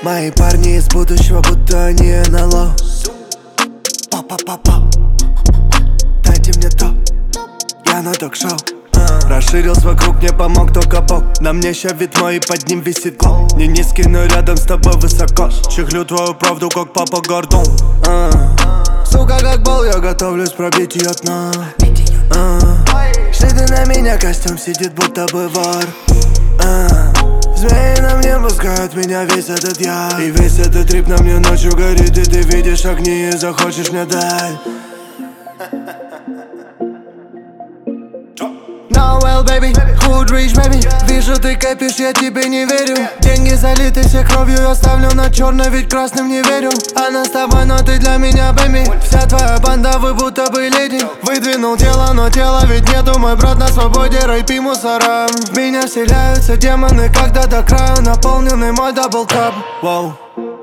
Мои парни из будущего, будто они НЛО. Па-па-па-па, дайте мне то, я на ток-шоу. Расширился вокруг, мне помог только Бог. На мне ща вид мой, под ним висит глоб. Не низкий, но рядом с тобой высоко. Чехлю твою правду, как папа Гордон. Сука, как бол, я готовлюсь пробить ее дно. Шли ты на меня, костюм сидит, будто бы вор. Змеи на мне пускают меня весь этот яд. И весь этот трип на мне ночью горит. И ты видишь огни и захочешь мне дать. No well, baby, hood rich, baby. Вижу, ты копишь, я тебе не верю. Деньги залиты все кровью, я ставлю на черный, ведь красным не верю. Она с тобой, но ты для меня, baby. Вся твоя банда, вы будто бы леди. Выдвинул тело, но тела ведь нету. Мой брат на свободе, рэпи мусором. В меня вселяются демоны, когда до края наполненный мой даблкап. Воу.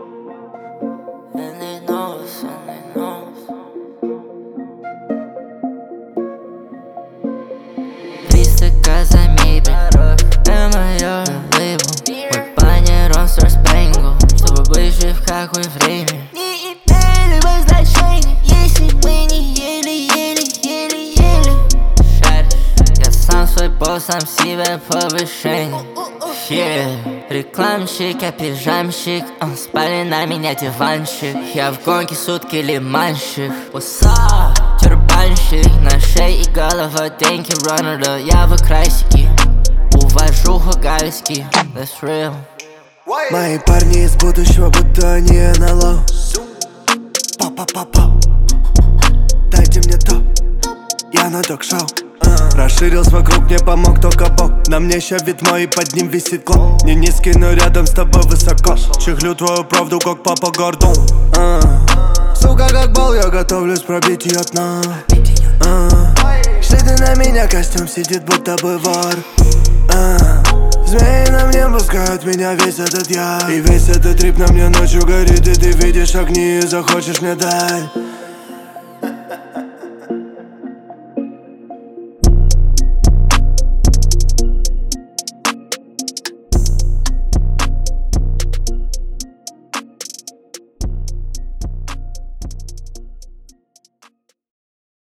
За мебель, на моем лейбл. Мой баннер, он Star Spangled, чтобы быть жив, как мы время. Не имели бы значения, если мы не еле. Шаришь, я сам свой босс, сам себе повышение. Рекламщик, я пижамщик, он спали на меня диванчик. Я в гонке сутки лиманщик. Тюрбанщик, на шее и голова, деньги раннера, я в красике. Увожу хагальский, that's real. Мои парни из будущего, будто они НЛО. Па-па-па-па, дайте мне то, я на ток-шоу. Расширился вокруг, мне помог только Бог. На мне ща вид мой, под ним висит глоб. Не низкий, но рядом с тобой высоко. Чехлю твою правду, как папа Гордон. Сука, как бол, я готовлюсь пробить ее дно. Шли ты на меня, костюм сидит, будто бы вор. Змеи на мне пускают меня весь этот яд. И весь этот трип на мне ночью горит. И ты видишь огни и захочешь мне дать.